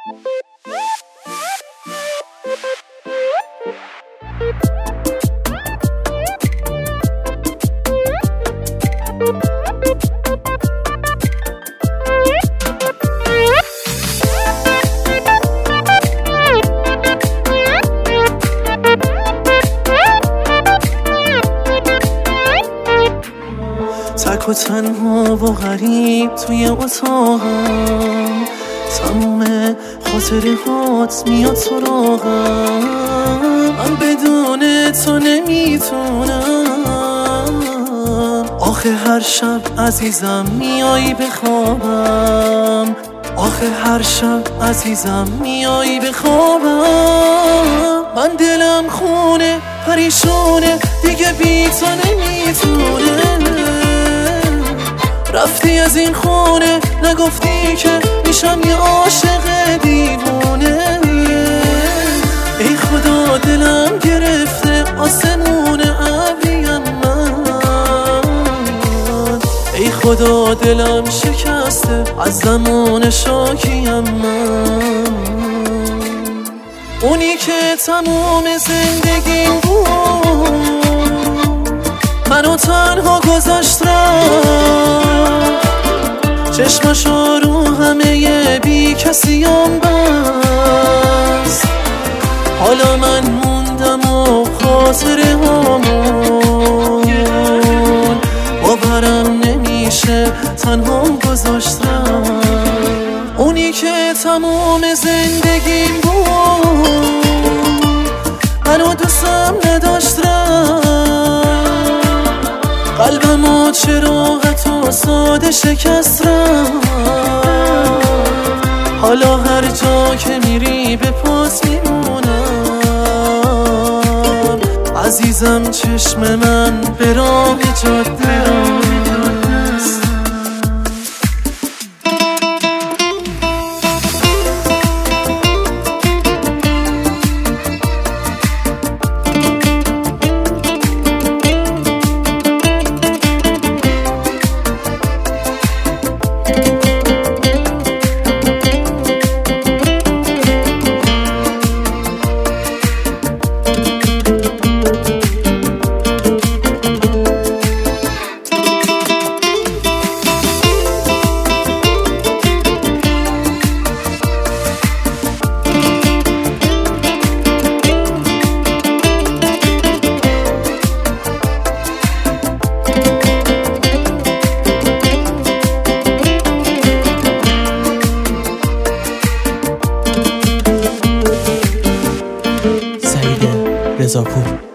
تک و تنها و غریب توی اتاقم، تموم خاطره هات میاد سراغم. من بدون تو نمیتونم، آخه هر شب عزیزم میایی بخوابم، آخه هر شب عزیزم میایی بخوابم. من دلم خونه پریشونه دیگه بی تو نمیتونه. رفتی از این خونه نگفتی که میشم یه عاشق دیوونه. ای خدا دلم گرفته آسمون ابریم من، ای خدا دلم شکسته از زمان شاکیم من. اونی که تموم زندگیم بود منو تنها گذاشت رفت، چشمشو رو همه بی کسیم بست. حالا من موندم و خاطره هامون باورم نمیشه تنهام گذاشت رفت. اونی که تمام زندگیم بود منو دوستم نداشت رفت، قلبمو چراغ تو ساده شکست رفت. حالا هر جا که میری به پاس میمونم، عزیزم چشم من به راه جاده است. رضاپور